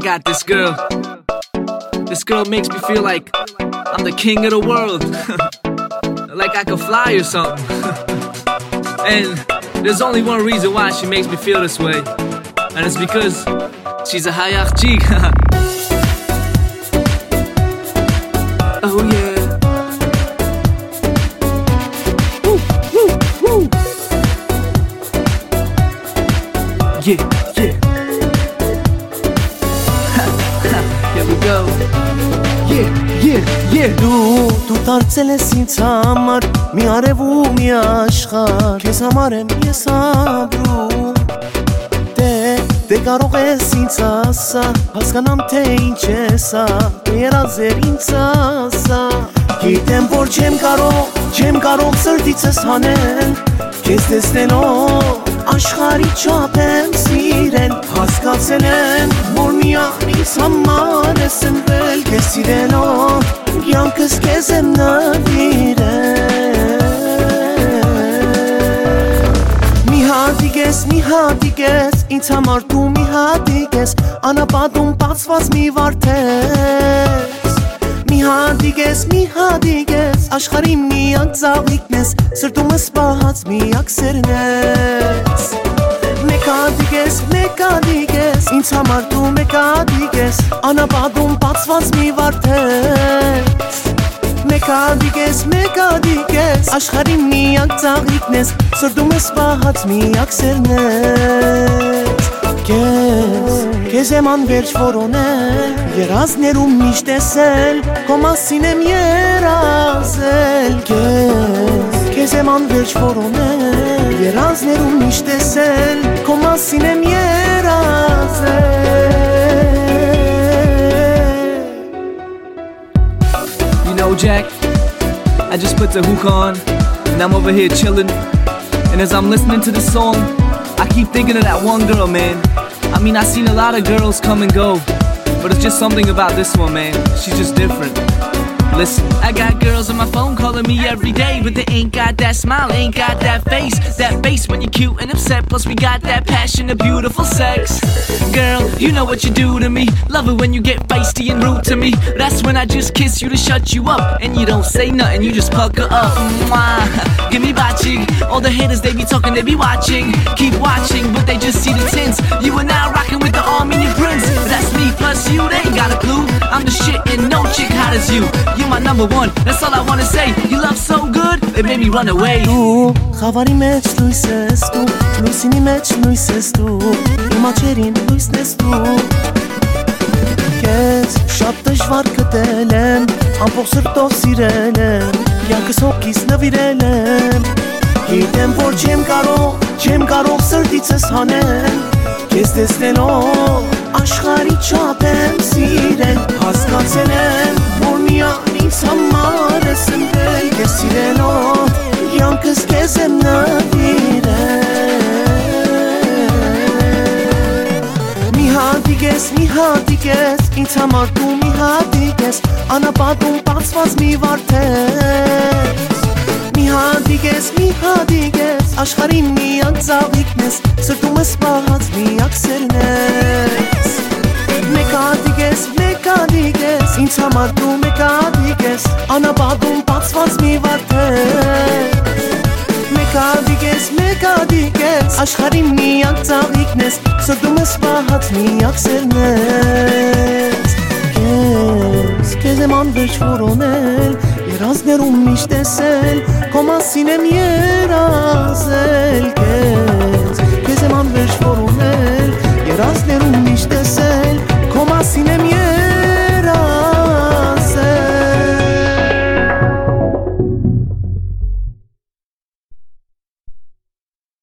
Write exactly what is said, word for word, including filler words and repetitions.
got this girl. This girl makes me feel like I'm the king of the world. Like I could fly or something. And there's only one reason why she makes me feel this way, and it's because she's a hayachchi. Oh yeah. Woo, woo, woo. Yeah, yeah. Here we go. Yeah, yeah, yeah. Դու, դու դարձել ես ինձ համար մի արև ու մի աշխարհ, քեզ համար եմ ես ապրում։ Դե, դե կարող ես ինձ ասա, հասկանամ թե ինչ է սա, դե երազեր ինձ ասա։ Գիտեմ որ չեմ կարող, չեմ կարող սրտիցս հանել, քեզ տեսնելով աշխարհի չափ եմ սիրել, հասկացել եմ որ միայն ինձ համար ես ընտրել, քեզ սիրելով կյանքս քեզ եմ նվիրել։ Մի հատիկ ես, մի հատիկ ես, ինձ համար դու մի հատիկ ես, անապատում բացված մի վարդես։ Մի հատիկ ես, մի հատիկ ես, աշխարհի միակ ծաղիկն ես, սրտումս պահած միակ սերն ես։ Մեկ հատիկ ես, մեկ հատիկ ես, ինձ համար դու մեկ հատիկ ես, անապատում բացված մի վարդես։ Մեկ հատիկ ես, մեկ հատիկ ես, աշխարհի միակ ծաղիկն ես, սրտումս պահած միակ սերն ես։ Քեզ, քեզ եմ անվերջ որոնել, երազներում միշտ տեսել, քո մասին եմ երազել։ Քեզ, քեզ եմ անվերջ որոնել, երազներում միշտ տեսել, քո մասին եմ երազել։ You know, Jack, I just put the hookah on, and I'm over here chilling. And as I'm listening to the song, I keep thinking of that one girl, man. I mean, I've seen a lot of girls come and go, but it's just something about this one, man. She's just different. Listen, I got girls on my phone calling me every day, but they ain't got that smile, ain't got that face, that bass when you're cute and upset. Plus we got that passionate, beautiful sex. Girl, you know what you do to me. Love it when you get feisty and rude to me. That's when I just kiss you to shut you up, and you don't say nothing, you just pucker up. Mwah. Give me batching. All the haters, they be talking, they be watching. Keep watching, but they just see the tints. You are now rocking with the Armenian prince. That's me plus you, they ain't got a clue. I'm the shit and no chick hot as you. You're my number one, that's all I wanna say. You love so good, it made me run away. Դու, խավարի մեջ լույս ես դու, լույսինի մեջ լույս ես դու, իմ աչերին լույսն ես դու։ Քեզ շատ դժվար գտել եմ, ամբողջ սրտով սիրել եմ, կյանքս հոգիս նվիրել եմ։ Գիտեմ որ չեմ կարող, չեմ կարող սրտիցս հանել, քեզ տեսնելով աշխարհի չափ եմ սիրել, հասկացել եմ որ միայն ինձ համար ես ընտրել, քեզ սիրելով կյանքս քեզ եմ նվիրել։ Մի հատիկ ես, մի հատիկ ես, ինձ համար դու մի հատիկ ես, անապատում բացված մի վարդես։ Մի հատիկ ես, մի հատիկ ես, աշխարհի միակ ծաղիկն ես, սրտումս պահած միակ սերն ես։ Մեկ հատիկ ես, մեկ հատիկ ես, ինձ համար դու մեկ հատիկ ես, անապատում բացված մի վարդես։ Մեկ հատիկ ես, մեկ հատիկ ես, աշխարհի միակ ծաղիկն ես, սրտումս պահած միակ սերն ես։ Քեզ, քեզ եմ անվերջ որոնել, երազներում միշտ տեսել, քո մասին եմ երազել։ Քեզ, քեզ եմ անվերջ որոնել